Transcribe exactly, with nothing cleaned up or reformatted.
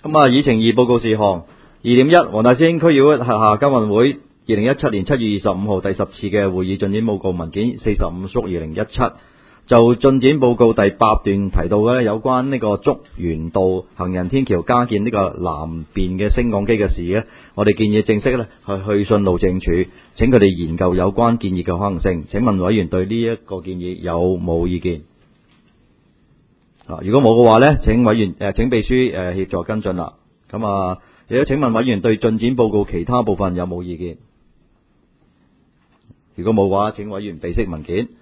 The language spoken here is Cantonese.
咁啊，議程二報告事項二點一，黃大仙區議會轄下交運會二零一七年七月二十五號第十次嘅會議進展報告文件四十五縮二零一七，就進展報告第八段提到嘅有關呢個竹園道行人天橋加建呢個南邊嘅升降機嘅事呢，我哋建議正式呢係去信路政署，請佢哋研究有關建議嘅可行性。請問委員對呢一個建議有冇意見？啊，如果冇嘅話呢，請委員誒、呃、請秘書誒、呃、協助跟進啦。咁啊，亦都請問委員對進展報告其他部分有冇意見？如果冇嘅話，請委員備悉文件。